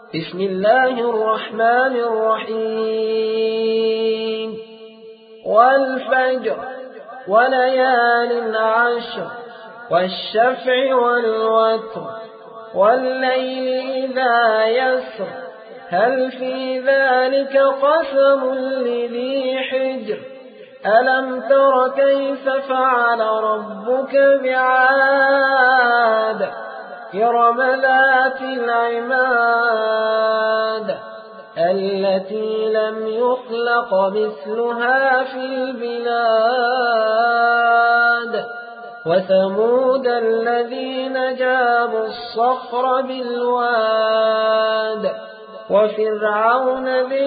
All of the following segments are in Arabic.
بسم الله الرحمن الرحيم والفجر وليال عشر والشفع والوتر والليل إذا يسر هل في ذلك قسم لذي حجر ألم تر كيف فعل ربك بعاد إرم ذات العماد التي لم يخلق مثلها في البلاد وثمود الذين جابوا الصخر بالواد وفرعون ذي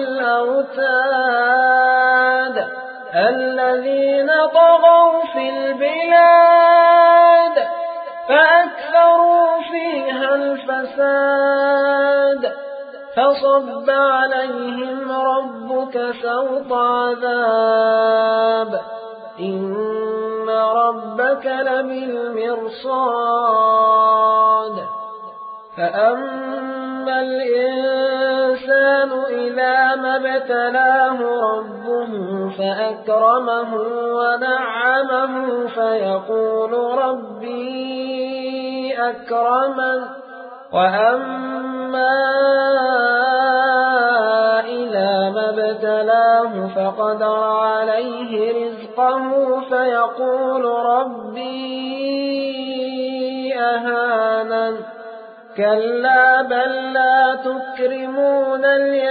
الأوتاد الذين طغوا في البلاد فأكثروا فيها الفساد فصب عليهم ربك سوط عذاب إن ربك لبالمرصاد فأما الإنسان إذا ما ابتلاه ربه فأكرمه ونعمه فيقول ربي أكرمن وأما إذا ما ابتلاه فقدر عليه رزقه فيقول ربي أهانن كلا بل لا تكرمون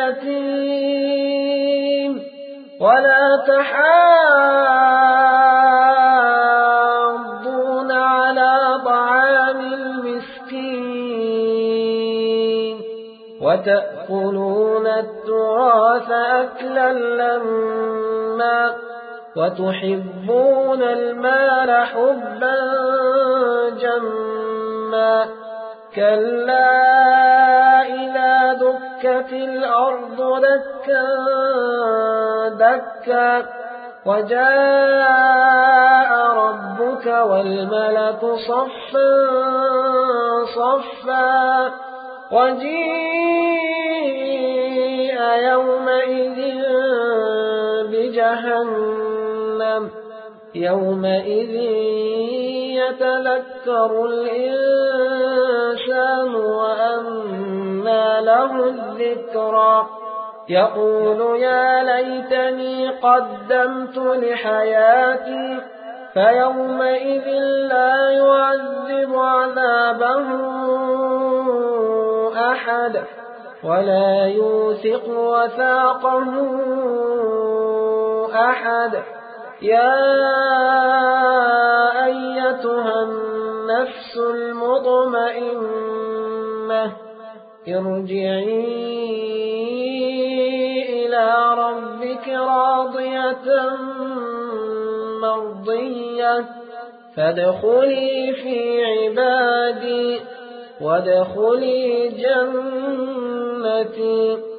اليتيم ولا تحاضون على طعام المسكين وتأكلون التراث أكلا لما وتحبون المال حبا جما كلا إذا دكت الأرض دكا دكا وجاء ربك والملك صفا صفا وجيء يومئذ بجهنم يومئذ يتذكر الإنسان وأنى له الذكرى يقول يا ليتني قدمت لحياتي فيومئذ لا يعذب عذابه أحد ولا يوثق وثاقه أحد يا أيتها النفس المطمئنة ارجعي إلى ربك راضية مرضية فادخلي في عبادي وادخلي جنتي